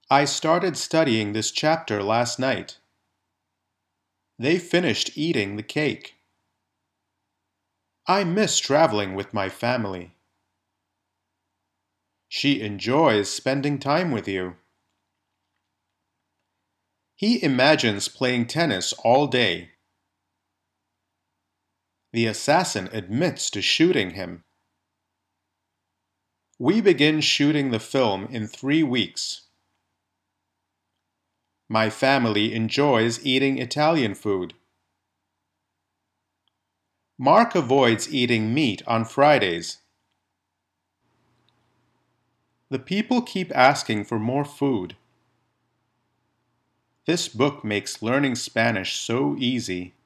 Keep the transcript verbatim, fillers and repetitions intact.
I started studying this chapter last night. They finished eating the cake. I miss traveling with my family. She enjoys spending time with you. He imagines playing tennis all day. The assassin admits to shooting him. We begin shooting the film in three weeks. My family enjoys eating Italian food. Mark avoids eating meat on Fridays. The people keep asking for more food. This book makes learning Spanish so easy.